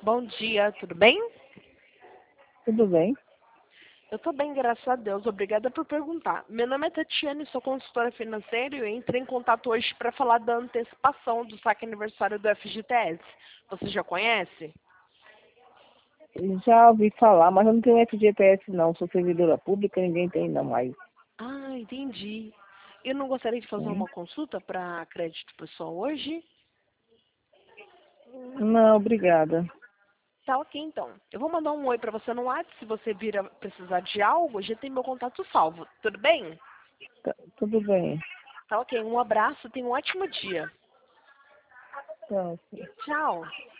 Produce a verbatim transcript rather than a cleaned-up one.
Bom dia, tudo bem? Tudo bem? Eu tô bem, graças a Deus. Obrigada por perguntar. Meu nome é Tatiane, sou consultora financeira e eu entrei em contato hoje para falar da antecipação do saque aniversário do F G T S. Você já conhece? Já ouvi falar, mas eu não tenho F G T S não, sou servidora pública, ninguém tem não mais. Ah, entendi. Eu não gostaria de fazer Hum? uma consulta para crédito pessoal hoje? Não, obrigada. Tá ok, então. Eu vou mandar um oi para você no WhatsApp. Se você vir a precisar de algo, já tem meu contato salvo. Tudo bem? Tá, tudo bem. Tá ok. Um abraço, tenha um ótimo dia. Tá. Tchau.